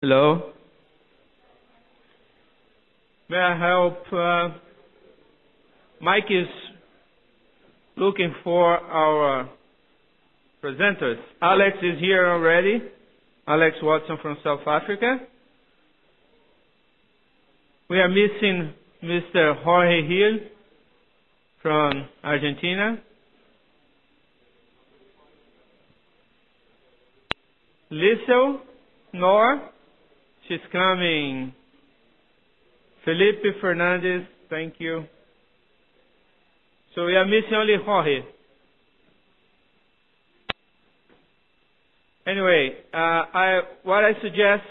Hello. May I help? Mike is looking for our presenters. Alex is here already. Alex Watson from South Africa. We are missing Mr. Jorge Gil from Argentina. Liesel Nor, she's coming. Felipe Fernandez, thank you. So we are missing only Jorge. Anyway, what I suggest,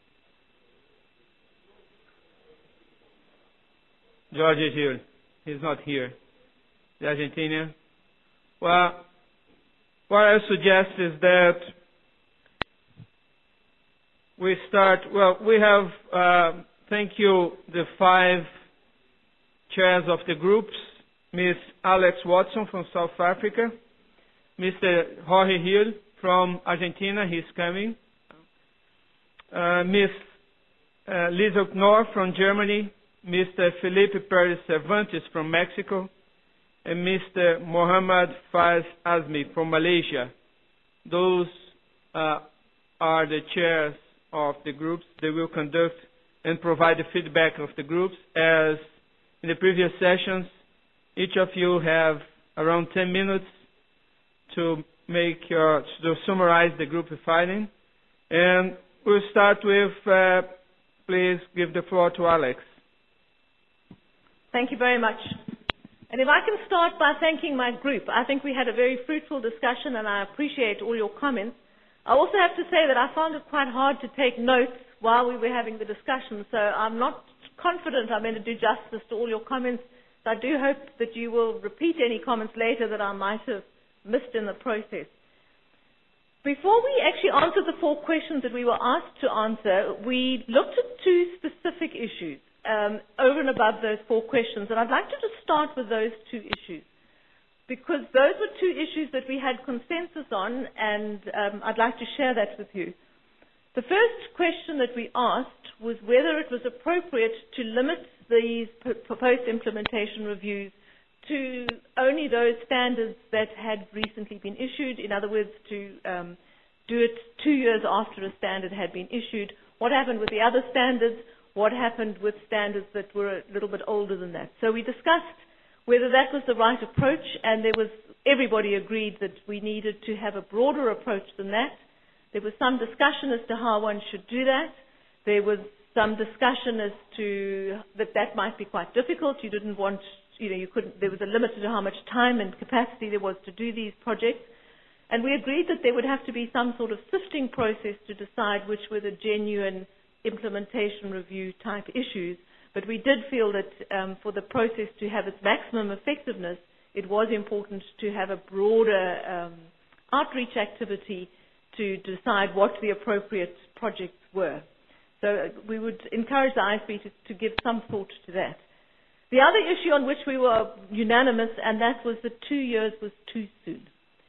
George is here. He's not here. The Argentinian. Well, what I suggest is that we start. Well, we have. Thank you, the 5 chairs of the groups. Ms. Alex Watson from South Africa. Mr. Jorge Gil from Argentina, he's coming. Ms. Liesel Knorr from Germany. Mr. Felipe Perez Cervantes from Mexico. And Mr. Mohammad Faz Azmi from Malaysia. Those are the chairs of the groups. They will conduct and provide the feedback of the groups. As in the previous sessions, each of you have around 10 minutes to summarize the group filing. And we'll start with, please give the floor to Alex. Thank you very much. And if I can start by thanking my group. I think we had a very fruitful discussion and I appreciate all your comments. I also have to say that I found it quite hard to take notes while we were having the discussion, so I'm not confident I'm going to do justice to all your comments. So I do hope that you will repeat any comments later that I might have missed in the process. Before we actually answered the 4 questions that we were asked to answer, we looked at 2 specific issues over and above those 4 questions, and I'd like to just start with those 2 issues, because those were 2 issues that we had consensus on, and I'd like to share that with you. The first question that we asked was whether it was appropriate to limit these post-implementation reviews to only those standards that had recently been issued. In other words, to do it 2 years after a standard had been issued. What happened with the other standards? What happened with standards that were a little bit older than that? So we discussed whether that was the right approach, and everybody agreed that we needed to have a broader approach than that. There was some discussion as to how one should do that. There was some discussion as to that might be quite difficult. You didn't want, there was a limit to how much time and capacity there was to do these projects. And we agreed that there would have to be some sort of sifting process to decide which were the genuine implementation review type issues. But we did feel that for the process to have its maximum effectiveness, it was important to have a broader outreach activity to decide what the appropriate projects were. So we would encourage the ISB to give some thought to that. The other issue on which we were unanimous, and that was that 2 years was too soon.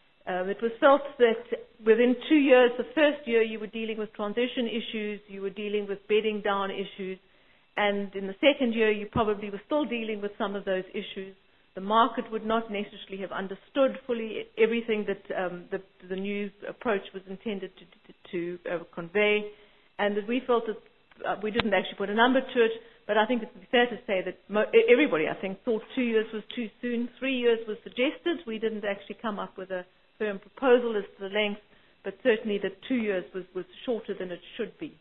It was felt that within 2 years, the first year you were dealing with transition issues, you were dealing with bedding down issues, and in the second year you probably were still dealing with some of those issues. The market would not necessarily have understood fully everything that the new approach was intended to convey, and that we felt that we didn't actually put a number to it, but I think it's fair to say that everybody, I think, thought 2 years was too soon. 3 years was suggested. We didn't actually come up with a firm proposal as to the length, but certainly that 2 years was shorter than it should be.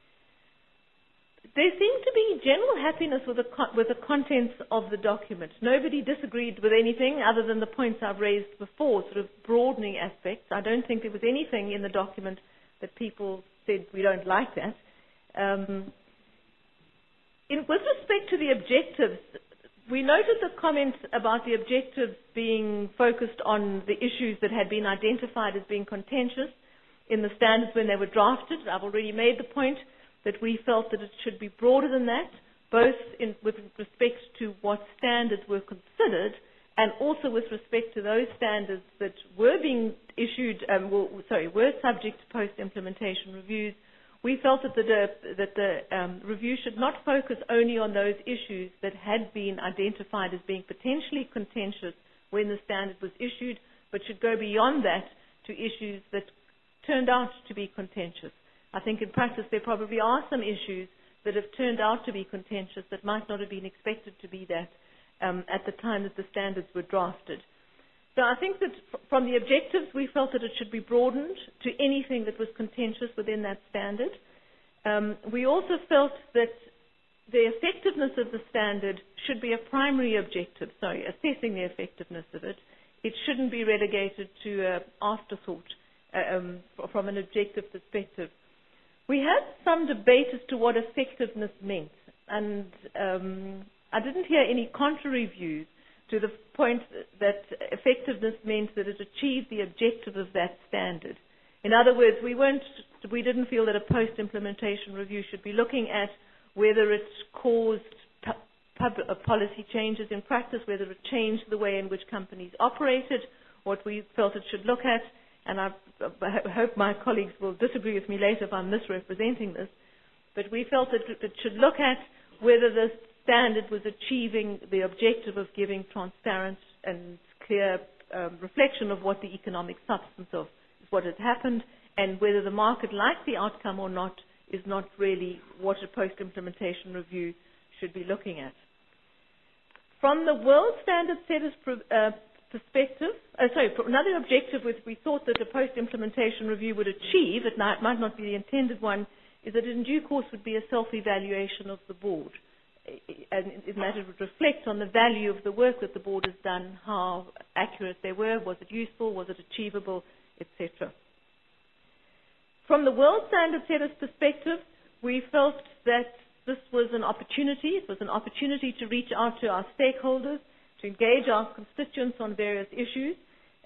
There seemed to be general happiness with the contents of the document. Nobody disagreed with anything other than the points I've raised before, sort of broadening aspects. I don't think there was anything in the document that people said we don't like that. With respect to the objectives, we noted the comments about the objectives being focused on the issues that had been identified as being contentious in the standards when they were drafted. I've already made the point that we felt that it should be broader than that, both with respect to what standards were considered and also with respect to those standards that were being issued, were subject to post-implementation reviews. we felt that the review should not focus only on those issues that had been identified as being potentially contentious when the standard was issued, but should go beyond that to issues that turned out to be contentious. I think in practice there probably are some issues that have turned out to be contentious that might not have been expected to be that at the time that the standards were drafted. So I think that from the objectives, we felt that it should be broadened to anything that was contentious within that standard. We also felt that the effectiveness of the standard should be a primary objective, assessing the effectiveness of it. It shouldn't be relegated to an afterthought from an objective perspective. We had some debate as to what effectiveness meant, and I didn't hear any contrary views to the point that effectiveness meant that it achieved the objective of that standard. In other words, we didn't feel that a post-implementation review should be looking at whether it caused policy changes in practice, whether it changed the way in which companies operated. What we felt it should look at, and I hope my colleagues will disagree with me later if I'm misrepresenting this, but we felt that it should look at whether the standard was achieving the objective of giving transparent and clear reflection of what the economic substance of what had happened, and whether the market liked the outcome or not is not really what a post-implementation review should be looking at. From the world standard setters perspective, another objective which we thought that a post-implementation review would achieve, it might not be the intended one, is that in due course would be a self-evaluation of the board. And in that it would reflect on the value of the work that the board has done, how accurate they were, was it useful, was it achievable, etc. From the world standard setters perspective, we felt that this was an opportunity. It was an opportunity to reach out to our stakeholders, to engage our constituents on various issues.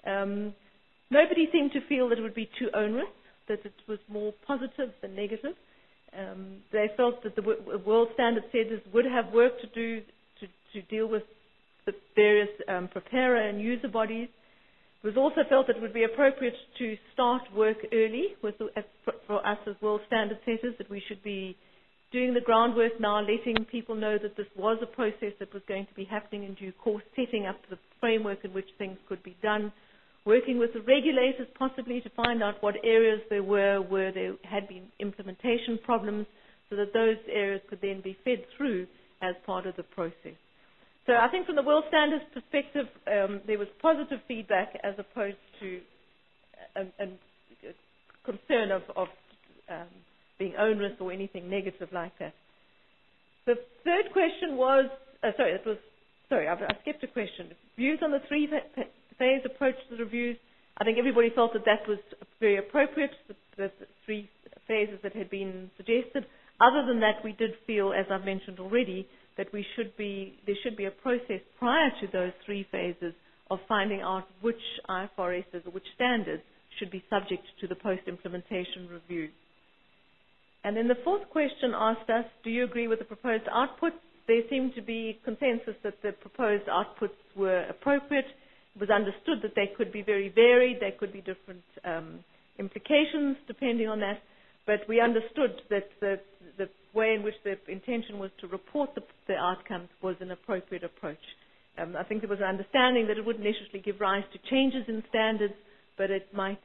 Nobody seemed to feel that it would be too onerous, that it was more positive than negative. They felt that the world standard setters would have work to do to deal with the various preparer and user bodies. It was also felt that it would be appropriate to start work early for us as world standard setters, that we should be doing the groundwork now, letting people know that this was a process that was going to be happening in due course, setting up the framework in which things could be done, working with the regulators possibly to find out what areas there were where there had been implementation problems, so that those areas could then be fed through as part of the process. So I think from the world standards perspective, there was positive feedback as opposed to a concern of being onerous or anything negative like that. The third question was, I skipped a question. Views on the three-phase approach to the reviews. I think everybody felt that that was very appropriate, the three phases that had been suggested. Other than that, we did feel, as I've mentioned already, that there should be a process prior to those three phases of finding out which IFRSs or which standards should be subject to the post-implementation review. And then the fourth question asked us, do you agree with the proposed outputs? There seemed to be consensus that the proposed outputs were appropriate. It was understood that they could be very varied. There could be different implications depending on that. But we understood that the way in which the intention was to report the outcomes was an appropriate approach. I think there was an understanding that it wouldn't necessarily give rise to changes in standards, but it might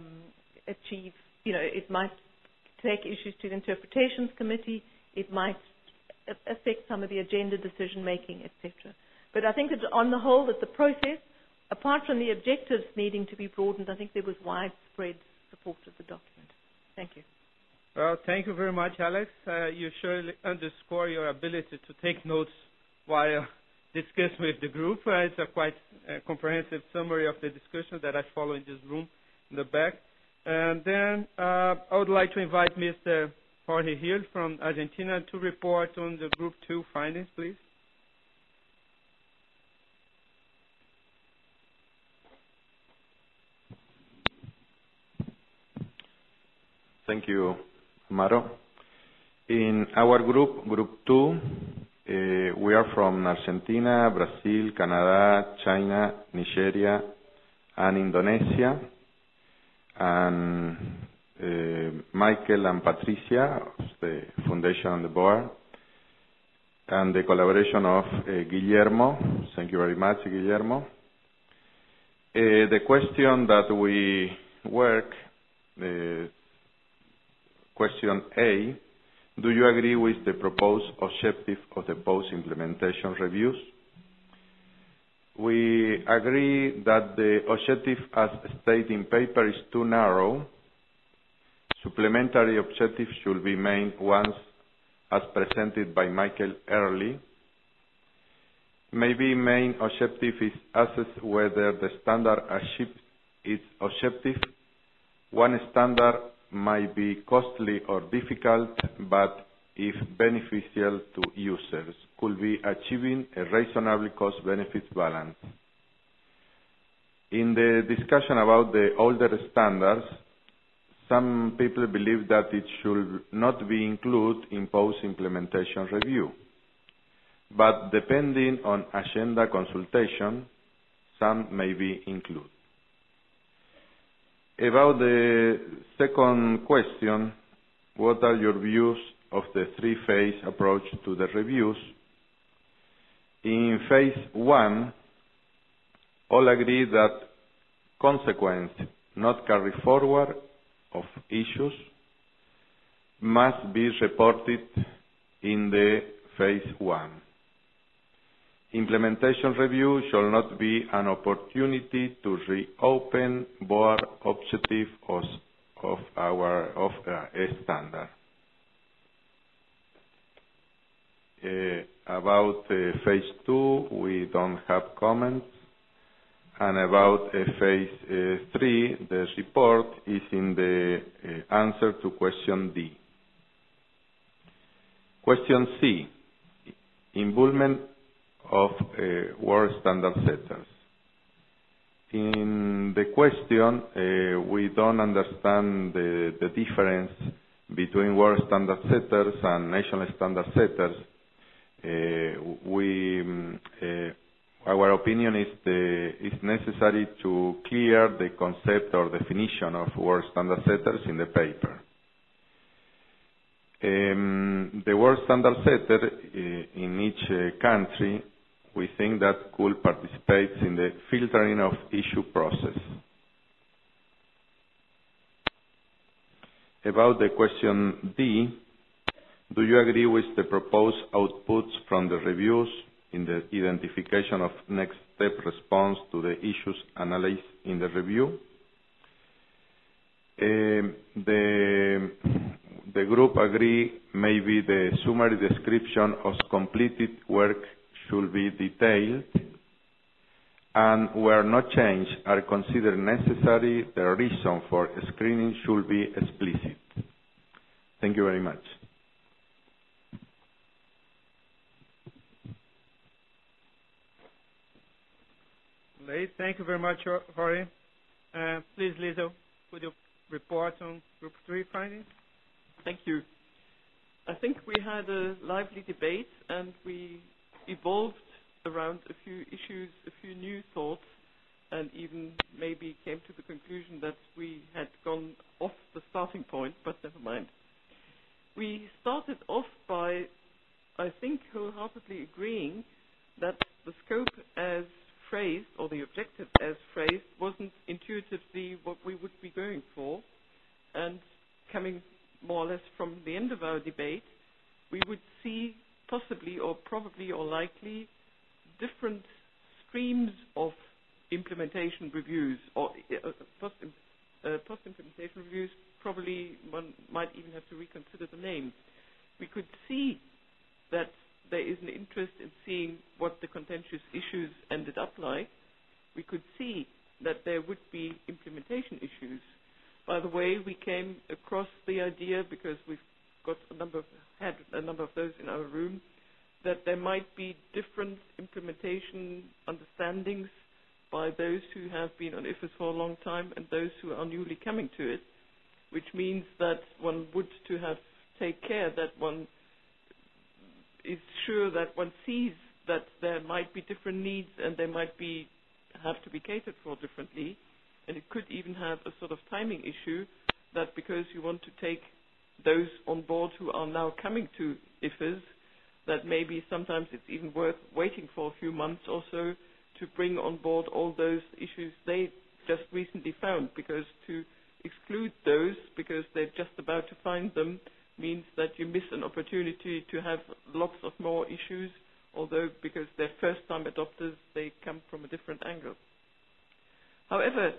it might take issues to the Interpretations Committee. It might affect some of the agenda decision-making, etc. But I think that on the whole, that the process, apart from the objectives needing to be broadened, I think there was widespread support of the document. Thank you. Well, thank you very much, Alex. You surely underscore your ability to take notes while discussing with the group. It's a quite comprehensive summary of the discussion that I follow in this room in the back. And then I would like to invite Mr. Jorge Gil from Argentina to report on the Group 2 findings, please. Thank you, Amaro. In our group, Group 2, we are from Argentina, Brazil, Canada, China, Nigeria, and Indonesia. And Michael and Patricia of the Foundation and the board, and the collaboration of Guillermo. Thank you very much, Guillermo. The question that we work, question A, do you agree with the proposed objective of the post-implementation reviews? We agree that the objective as stated in paper is too narrow. Supplementary objectives should be made once as presented by Michael early. Maybe main objective is assess whether the standard achieves its objective. One standard might be costly or difficult, but if beneficial to users, could be achieving a reasonable cost-benefit balance. In the discussion about the older standards, some people believe that it should not be included in post-implementation review. But depending on agenda consultation, some may be included. About the second question, what are your views of the three-phase approach to the reviews? In phase one, all agree that consequence not carry forward of issues must be reported in the phase one. Implementation review shall not be an opportunity to reopen board objective of a standard. About phase two, we don't have comments. And about phase three, the report is in the answer to question D. Question C, involvement of world standard setters. In the question, we don't understand the difference between world standard setters and national standard setters. Our opinion is it's necessary to clear the concept or definition of world standard setters in the paper. The world standard setter in each country, we think that could participate in the filtering of issue process. About the question D, do you agree with the proposed outputs from the reviews in the identification of next step response to the issues analyzed in the review? The group agree maybe the summary description of completed work should be detailed, and where no change are considered necessary, the reason for screening should be explicit. Thank you very much. Thank you very much, Jorge. Please, Lizo, could you report on Group 3 findings? Thank you. I think we had a lively debate and we evolved around a few issues, a few new thoughts, and even maybe came to the conclusion that we had gone off the starting point, but never mind. We started off by, I think, wholeheartedly agreeing that the scope as phrased, or the objective as phrased, wasn't intuitively what we would be going for. And coming more or less from the end of our debate, we would see possibly or probably or likely different streams of implementation reviews, or post-implementation reviews. Probably one might even have to reconsider the name. We could see that there is an interest in seeing what the contentious issues ended up like. We could see that there would be implementation issues. By the way, we came across the idea, because we've got had a number of those in our room, that there might be different implementation understandings by those who have been on IFES for a long time and those who are newly coming to it, which means that one would to have take care that one is sure that one sees that there might be different needs and they might have to be catered for differently, and it could even have a sort of timing issue that because you want to take those on board who are now coming to IFES, that maybe sometimes it's even worth waiting for a few months or so to bring on board all those issues they just recently found, because to exclude those because they're just about to find them means that you miss an opportunity to have lots of more issues, although because they're first-time adopters, they come from a different angle. However,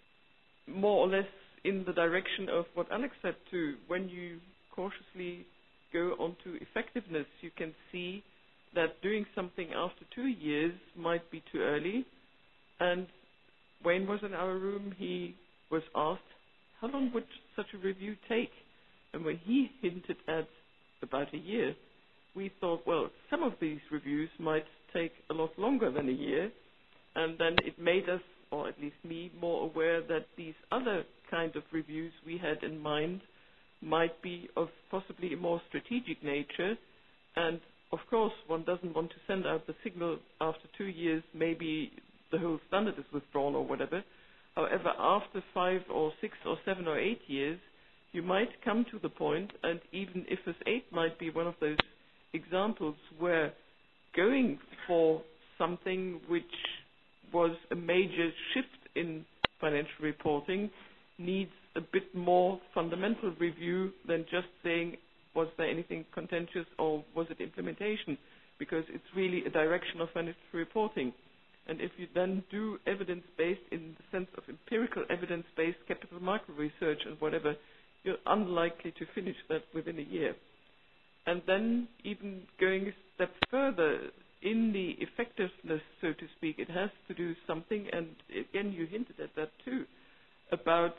more or less in the direction of what Alex said too, when you cautiously go on to effectiveness, you can see that doing something after 2 years might be too early. And Wayne was in our room, he was asked, how long would such a review take? And when he hinted at about a year, we thought, well, some of these reviews might take a lot longer than a year, and then it made us, or at least me, more aware that these other kind of reviews we had in mind might be of possibly a more strategic nature. And of course, one doesn't want to send out the signal after 2 years, maybe the whole standard is withdrawn or whatever. However, after 5 or 6 or 7 or 8 years, you might come to the point, and even IFES 8 might be one of those examples where going for something which was a major shift in financial reporting needs a bit more fundamental review than just saying, was there anything contentious or was it implementation? Because it's really a direction of financial reporting. And if you then do evidence-based in the sense of empirical evidence-based capital market research and whatever, you're unlikely to finish that within a year. And then even going a step further in the effectiveness, so to speak, it has to do something, and again you hinted at that too, about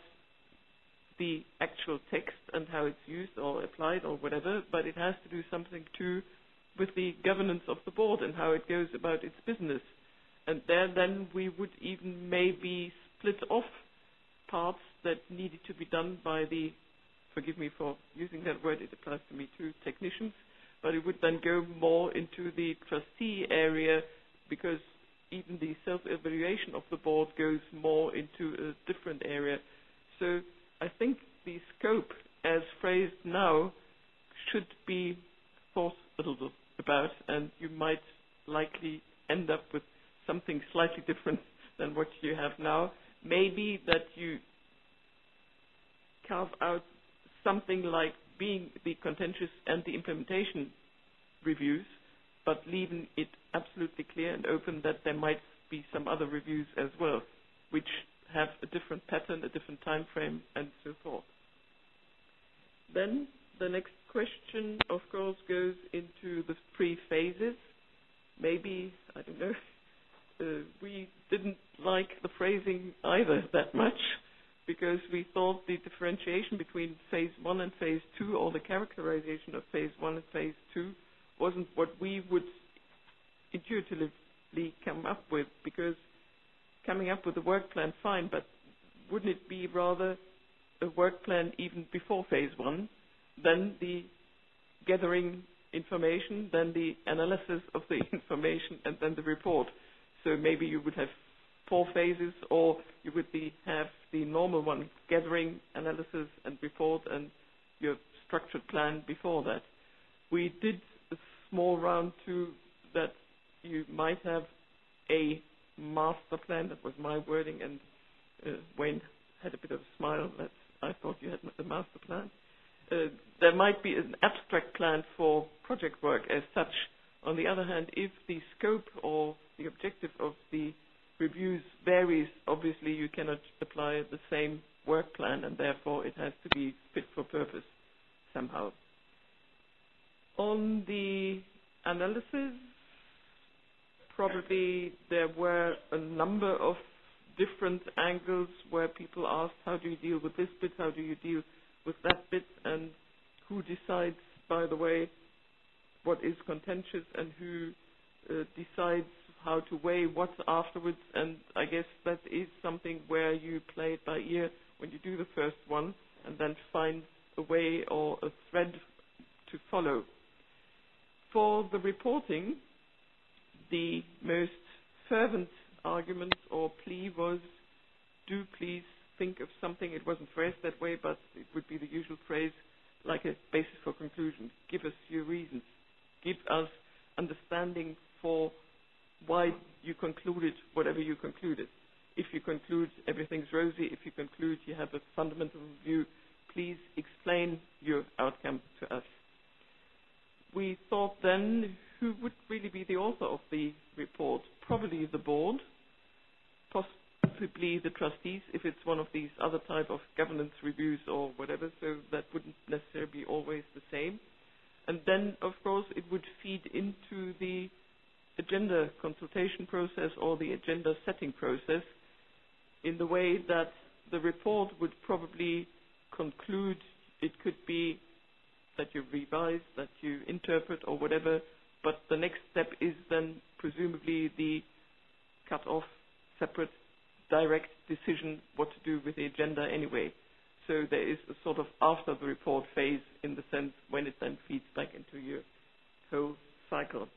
the actual text and how it's used or applied or whatever, but it has to do something too with the governance of the board and how it goes about its business. And there then we would even maybe split off parts that needed to be done by the, forgive me for using that word, it applies to me too, technicians, but it would then go more into the trustee area, because even the self-evaluation of the board goes more into a different area. So I think the scope as phrased now should be thought a little about, and you might likely end up with something slightly different than what you have now. Maybe that you carve out something like being the contentious and the implementation reviews, but leaving it absolutely clear and open that there might be some other reviews as well, which have a different pattern, a different time frame, and so forth. Then the next question, of course, goes into the 3 phases. Maybe, I don't know, we didn't like the phrasing either that much, because we thought the differentiation between phase 1 and phase 2, or the characterization of phase 1 and phase 2, wasn't what we would intuitively come up with, because coming up with a work plan, fine, but wouldn't it be rather a work plan even before phase 1, then the gathering information, then the analysis of the information, and then the report? So maybe you would have 4 phases, or you would have the normal one, gathering, analysis, and report, and your structured plan before that. We did a small round too, that you might have a master plan. That was my wording, and Wayne had a bit of a smile that I thought you had the master plan. There might be an abstract plan for project work as such. On the other hand, if the scope or the objective of the reviews varies, obviously you cannot apply the same work plan, and therefore it has to be fit for purpose somehow. On the analysis, probably there were a number of different angles where people asked, how do you deal with this bit, how do you deal with that bit, and who decides, by the way, what is contentious, and who decides how to weigh what afterwards. And I guess that is something where you play it by ear when you do the first one, and then find a way or a thread to follow. For the reporting, the most fervent argument or plea was, do please think of something. It wasn't phrased that way, but it would be the usual phrase, like a basis for conclusion. Give us your reasons. Give us understanding for why you concluded whatever you concluded. If you conclude everything's rosy, if you conclude you have a fundamental view, please explain your outcome to us. We thought then, who would really be the author of the report? Probably the board, possibly the trustees, if it's one of these other type of governance reviews or whatever, so that wouldn't necessarily be always the same. And then, of course, it would feed into the agenda consultation process or the agenda setting process in the way that the report would probably conclude. It could be that you revise, that you interpret or whatever, but the next step is then presumably the cut-off, separate, direct decision what to do with the agenda anyway. So there is a sort of after the report phase in the sense when it then feeds back into your whole cycle.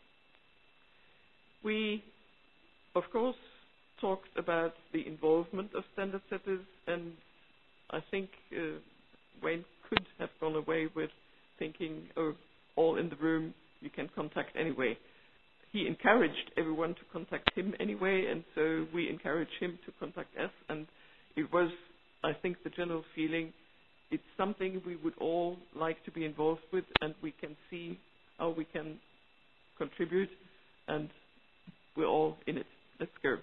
We, of course, talked about the involvement of standard setters, and I think Wayne could have gone away with thinking, oh, all in the room, you can contact anyway. He encouraged everyone to contact him anyway, and so we encouraged him to contact us, and it was, I think, the general feeling, it's something we would all like to be involved with, and we can see how we can contribute, and we're all in it. Let's go.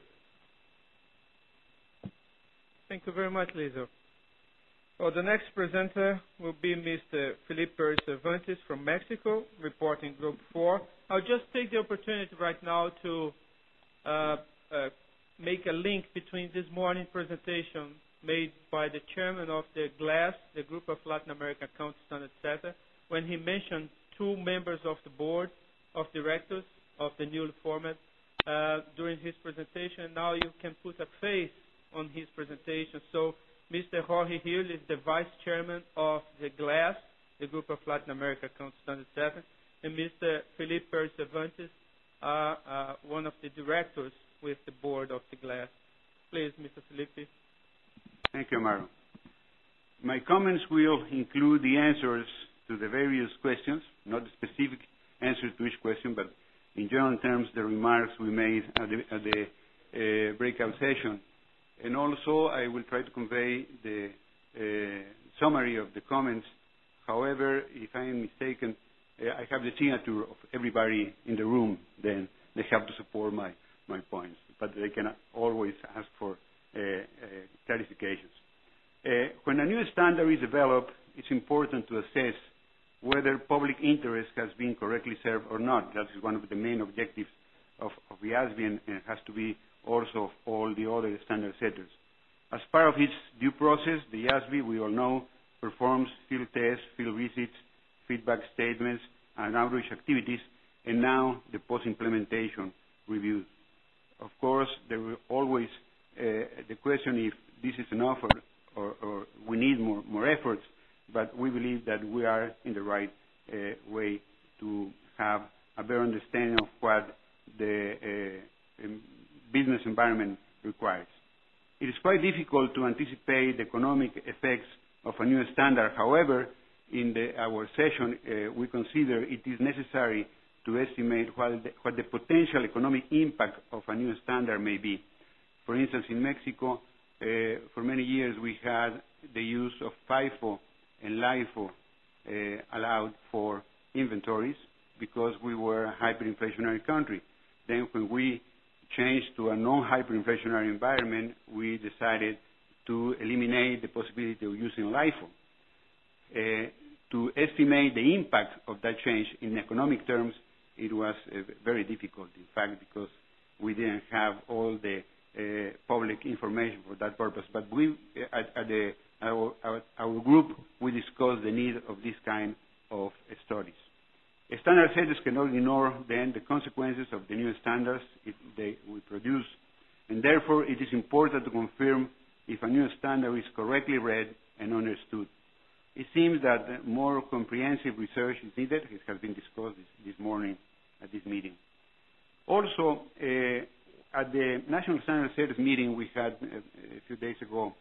Thank you very much, Lisa. Well, the next presenter will be Mr. Felipe Perez Cervantes from Mexico, reporting Group 4. I'll just take the opportunity right now to make a link between this morning's presentation made by the chairman of the GLAS, the Group of Latin American Account Standard Setter, when he mentioned 2 members of the board of directors of the new format during his presentation. Now you can put a face on his presentation. So Mr. Jorge Hill is the vice chairman of the GLAS, the Group of Latin America Account Standard Setter, and Mr. Felipe Perez Cervantes are one of the directors with the board of the GLAS. Please, Mr. Felipe. Thank you, Amaro. My comments will include the answers to the various questions, not the specific answer to each question, but in general terms, the remarks we made at the breakout session. And also, I will try to convey the summary of the comments. However, if I am mistaken, I have the signature of everybody in the room, then they have to support my points. But they can always ask for clarifications. When a new standard is developed, it's important to assess whether public interest has been correctly served or not. That is one of the main objectives of the IASB, and has to be also of all the other standard setters. As part of its due process, the IASB, we all know, performs field tests, field visits, feedback statements, and outreach activities, and now the post-implementation reviews. Of course, there will always the question if this is enough or we need more efforts, but we believe that we are in the right way to have a better understanding of what the business environment requires. It is quite difficult to anticipate the economic effects of a new standard. However, in our session, we consider it is necessary to estimate what the potential economic impact of a new standard may be. For instance, in Mexico, for many years we had the use of FIFO and LIFO allowed for inventories because we were a hyperinflationary country. Then when we changed to a non-hyperinflationary environment, we decided to eliminate the possibility of using LIFO. To estimate the impact of that change in economic terms, it was very difficult, in fact, because we didn't have all the public information for that purpose. But we, our group, we discussed the need of this kind of studies. Standard setters cannot ignore then the consequences of the new standards we produce, and therefore it is important to confirm if a new standard is correctly read and understood. It seems that more comprehensive research is needed. It has been discussed this morning at this meeting. Also, at the National Standard Setters meeting we had a few days ago,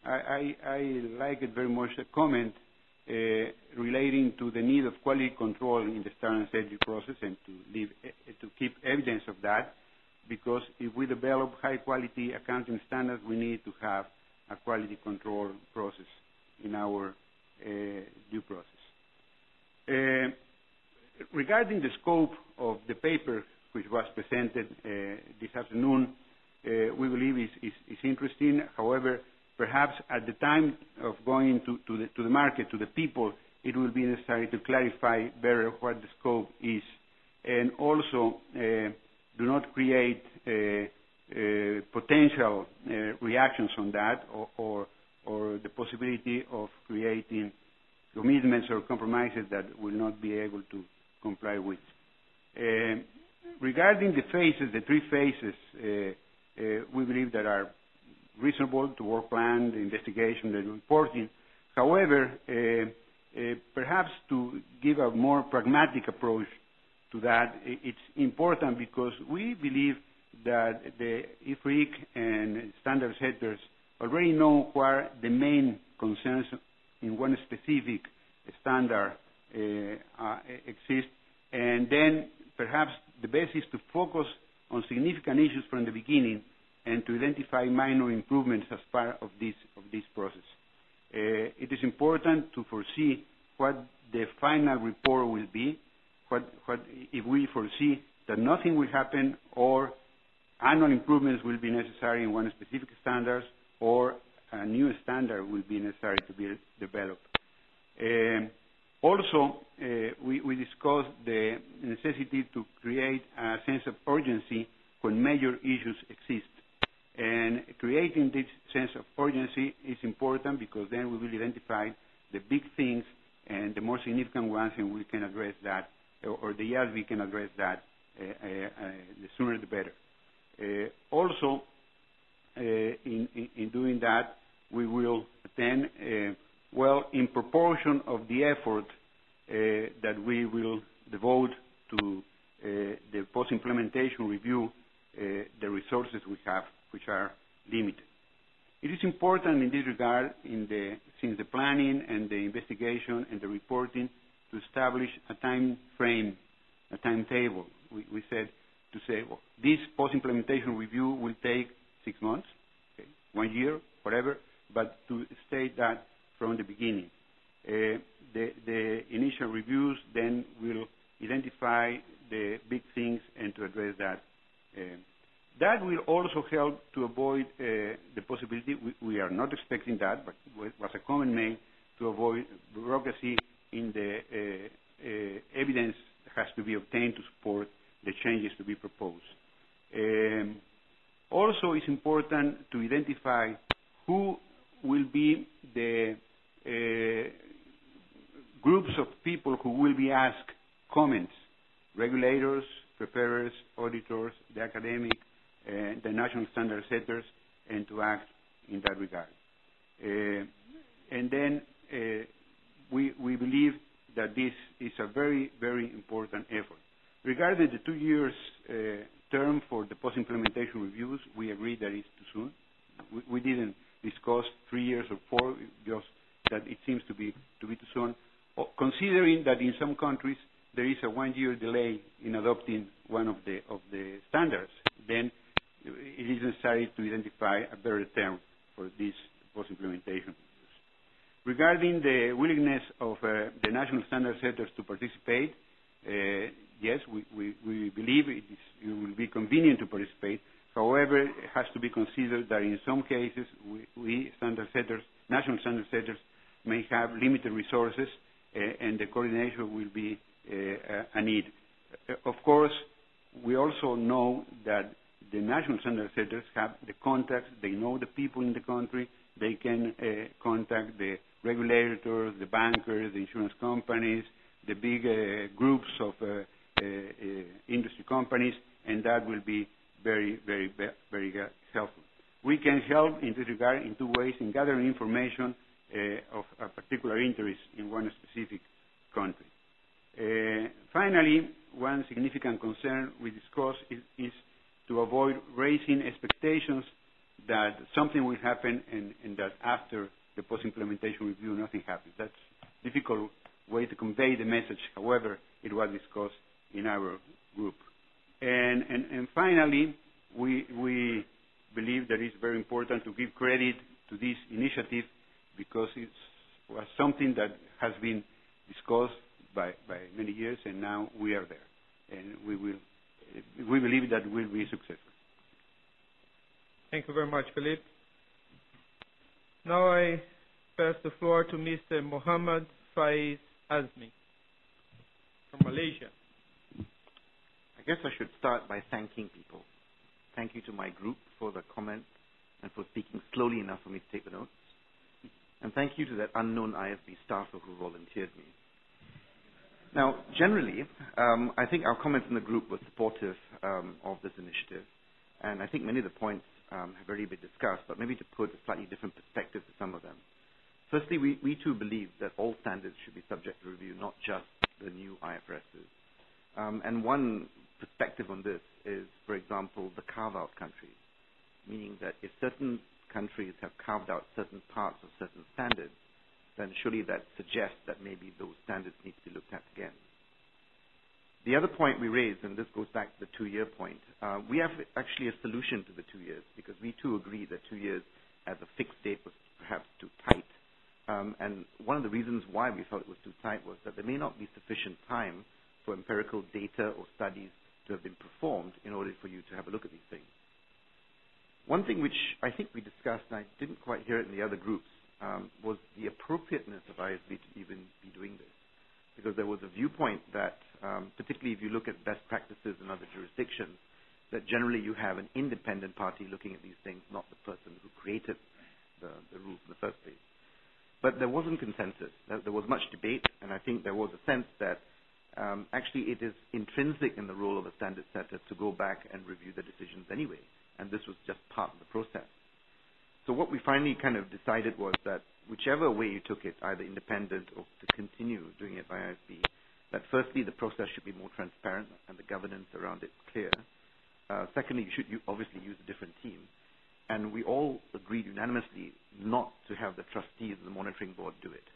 I like it very much a comment relating to the need of quality control in the standard setting process and to keep evidence of that, because if we develop high quality accounting standards, we need to have a quality control process in our due process. Regarding the scope of the paper which was presented this afternoon, we believe is interesting. However, perhaps at the time of going to the market, to the people, it will be necessary to clarify better what the scope is, and also do not create potential reactions on that, or the possibility of creating commitments or compromises that will not be able to comply with. Regarding the phases, the three phases, we believe that are reasonable: to work plan, the investigation, the reporting. However, perhaps to give a more pragmatic approach to that, it's important because we believe that the IFRIC and standard setters already know where the main concerns in one specific standard exist, and then perhaps the best is to focus on significant issues from the beginning and to identify minor improvements as part of this process. It is important to foresee what the final report will be, if we foresee that nothing will happen or annual improvements will be necessary in one specific standard, or a new standard will be necessary to be developed. Also, we discussed the necessity to create a sense of urgency when major issues exist. And creating this sense of urgency is important because then we will identify the big things and the more significant ones, and we can address that, or the years we can address that, the sooner the better. Also, in doing that, we will then, in proportion of the effort that we will devote to the post-implementation review, the resources we have, which are limited. It is important in this regard, since the planning and the investigation and the reporting, to establish a time frame, a timetable. We said to say, well, this post-implementation review will take 6 months, 1 year, whatever, but to state that from the beginning. The initial reviews then will identify the big things and to address that. That will also help to avoid the possibility, we are not expecting that, but it was a comment made, to avoid bureaucracy in the evidence that has to be obtained to support the changes to be proposed. Also, it's important to identify who will be the groups of people who will be asked comments: regulators, preparers, auditors, the academic, the national standard setters, and to act in that regard. And then we believe that this is a very, very important effort. Regarding the 2 years term for the post-implementation reviews, we agree that it's too soon. We didn't discuss 3 years or 4, just that it seems to be too soon, considering that in some countries there is a 1-year delay in adopting one of the standards. Then it is necessary to identify a better term for this post-implementation. Regarding the willingness of the national standard setters to participate, yes, we believe it will be convenient to participate. However, it has to be considered that in some cases we standard setters, national standard setters, may have limited resources, and the coordination will be a need. Of course, we also know that the national standard setters have the contacts, they know the people in the country, they can contact the regulators, the bankers, the insurance companies, the big groups of industry companies, and that will be very, very, very helpful. We can help in this regard in 2 ways: in gathering information of a particular interest in one specific country. Finally, one significant concern we discussed is to avoid raising expectations that something will happen and that after the post-implementation review, nothing happens. That's a difficult way to convey the message. However, it was discussed in our group. And finally, we believe that it's very important to give credit to this initiative because it was something that has been discussed by many years, and now we are there. And we believe that we'll be successful. Thank you very much, Philippe. Now I pass the floor to Mr. Muhammad Faiz Azmi from Malaysia. I guess I should start by thanking people. Thank you to my group for the comments and for speaking slowly enough for me to take the notes. And thank you to that unknown ISB staffer who volunteered me. Now, generally, I think our comments in the group were supportive of this initiative. And I think many of the points have already been discussed, but maybe to put a slightly different perspective to some of them. Firstly, we too believe that all standards should be subject to review, not just the new IFRSs. And one perspective on this is, for example, the carve-out countries, meaning that if certain countries have carved out certain parts of certain standards, then surely that suggests that maybe those standards need to be looked at again. The other point we raised, and this goes back to the 2-year point, we have actually a solution to the 2 years because we too agree that 2 years as a fixed date was perhaps too tight. And one of the reasons why we felt it was too tight was that there may not be sufficient time for empirical data or studies to have been performed in order for you to have a look at these things. One thing which I think we discussed, and I didn't quite hear it in the other groups, was the appropriateness of ISB to even be doing this. Because there was a viewpoint that, particularly if you look at best practices in other jurisdictions, that generally you have an independent party looking at these things, not the person who created the rules in the first place. But there wasn't consensus. There was much debate, and I think there was a sense that actually it is intrinsic in the role of a standard setter to go back and review the decisions anyway, and this was just part of the process. So what we finally kind of decided was that whichever way you took it, either independent or to continue doing it by ISB, that firstly the process should be more transparent and the governance around it clear. Secondly, you obviously use a different team. And we all agreed unanimously not to have the trustees and the monitoring board do it.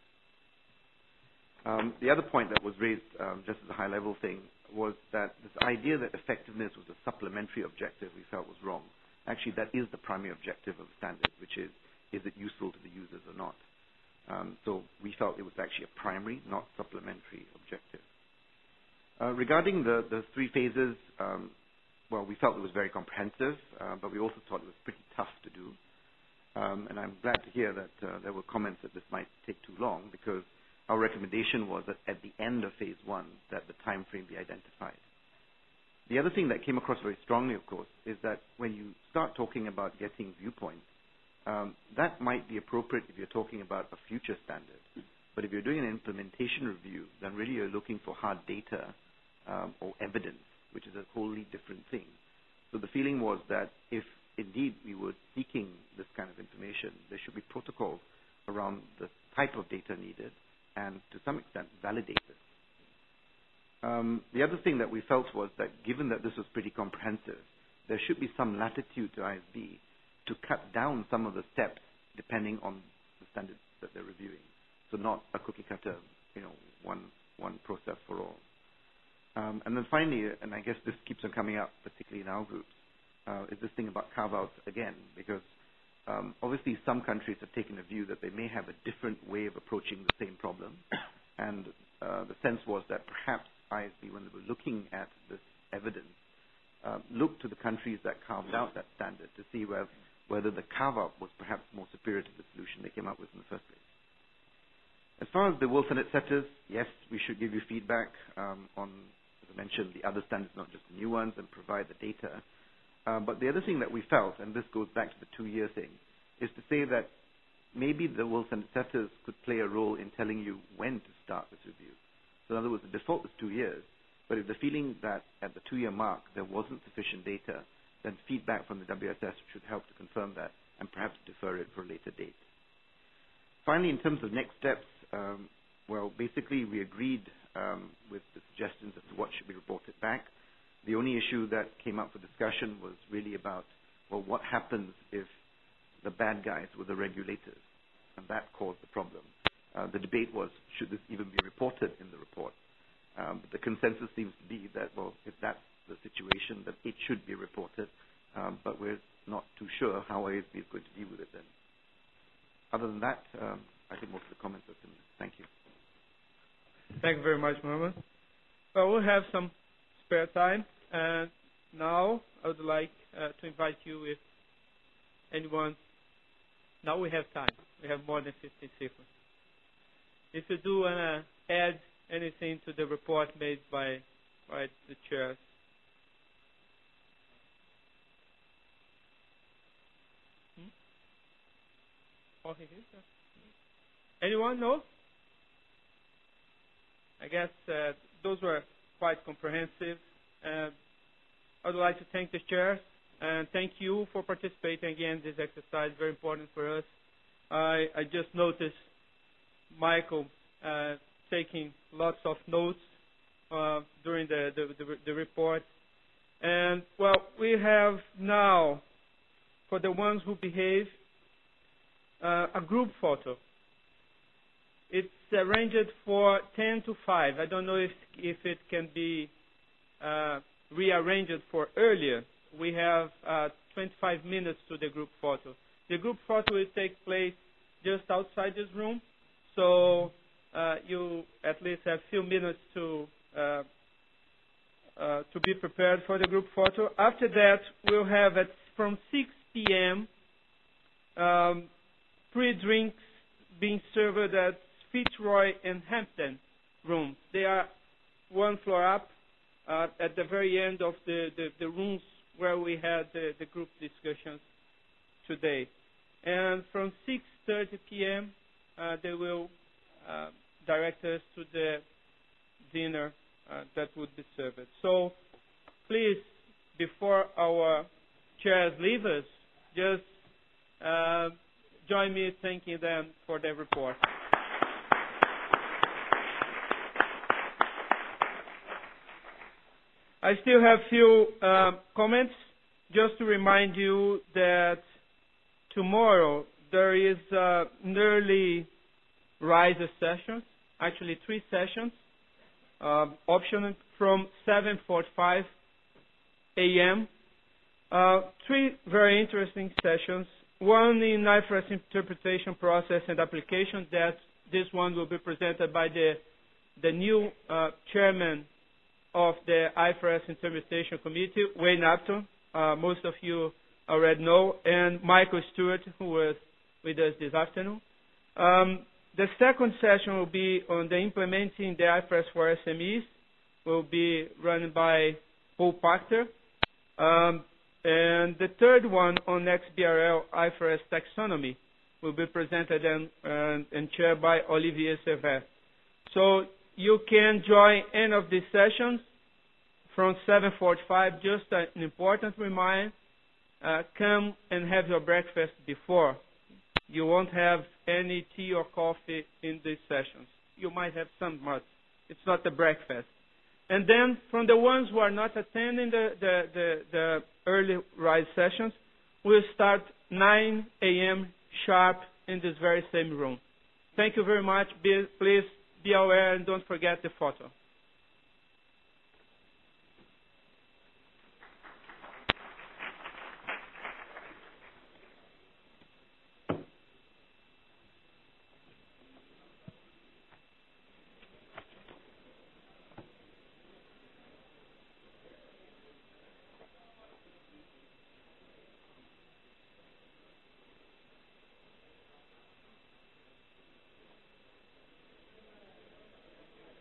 The other point that was raised, just as a high-level thing, was that this idea that effectiveness was a supplementary objective we felt was wrong. Actually, that is the primary objective of the standard, which is it useful to the users or not? So we felt it was actually a primary, not supplementary objective. Regarding the 3 phases, well, we felt it was very comprehensive, but we also thought it was pretty tough to do. And I'm glad to hear that there were comments that this might take too long, because our recommendation was that at the end of phase 1, that the time frame be identified. The other thing that came across very strongly, of course, is that when you start talking about getting viewpoints, that might be appropriate if you're talking about a future standard. But if you're doing an implementation review, then really you're looking for hard data or evidence, which is a wholly different thing. So the feeling was that if indeed we were seeking this kind of information, there should be protocols around the type of data needed and to some extent validate it. The other thing that we felt was that given that this was pretty comprehensive, there should be some latitude to ISB to cut down some of the steps depending on the standards that they're reviewing. So not a cookie cutter, one process for all. And then finally, and I guess this keeps on coming up, particularly in our groups, is this thing about carve-outs again, because obviously some countries have taken a view that they may have a different way of approaching the same problem. And the sense was that perhaps ISB, when they were looking at this evidence, looked to the countries that carved out that standard to see whether the carve-out was perhaps more superior to the solution they came up with in the first place. As far as the world standard setters, yes, we should give you feedback on, as I mentioned, the other standards, not just the new ones, and provide the data. But the other thing that we felt, and this goes back to the 2-year thing, is to say that maybe the world standard setters could play a role in telling you when to start this review. So in other words, the default was 2 years, but if the feeling that at the 2-year mark there wasn't sufficient data, then feedback from the WSS should help to confirm that and perhaps defer it for a later date. Finally, in terms of next steps, well, basically we agreed with the suggestions as to what should be reported back. The only issue that came up for discussion was really about, well, what happens if the bad guys were the regulators, and that caused the problem. The debate was, should this even be reported in the report? But the consensus seems to be that, well, if that's the situation, that it should be reported, but we're not too sure how IASB is going to deal with it then. Other than that, I think most of the comments are similar. Thank you. Thank you very much, Mohammed. Well, we'll have some spare time, and now I would like to invite you, if anyone. Now we have time. We have more than 15 seconds. If you do want to add anything to the report made by the chairs. Anyone? No? I guess those were quite comprehensive. I would like to thank the chairs and thank you for participating again in this exercise. Very important for us. I just noticed Michael taking lots of notes during the report. And, well, we have now, for the ones who behave, a group photo. It's arranged for 10 to 5. I don't know if it can be rearranged for earlier. We have 25 minutes to the group photo. The group photo will take place just outside this room, so you at least have a few minutes to be prepared for the group photo. After that, we'll have from 6 p.m. Pre-drinks being served at Fitzroy and Hampton rooms. They are one floor up at the very end of the rooms where we had the group discussions today. And from 6:30 p.m., they will direct us to the dinner that would be served. So please, before our chairs leave us, just join me thanking them for their report. I still have a few comments. Just to remind you that tomorrow there is an early riser session, actually 3 sessions, optional from 7:45 a.m. 3 very interesting sessions. One in IFRS interpretation process and application. That this one will be presented by the new chairman of the IFRS Interpretation Committee, Wayne Upton. Most of you already know, and Michael Stewart, who was with us this afternoon. The second session will be on the implementing the IFRS for SMEs. Will be run by Paul Pachter. And the third one on XBRL IFRS taxonomy will be presented and chaired by Olivier Servet. So you can join any of these sessions from 7:45. Just an important reminder, come and have your breakfast before. You won't have any tea or coffee in these sessions. You might have some, but it's not a breakfast. And then from the ones who are not attending the early rise sessions, we'll start 9 a.m. sharp in this very same room. Thank you very much. Please be aware and don't forget the photo.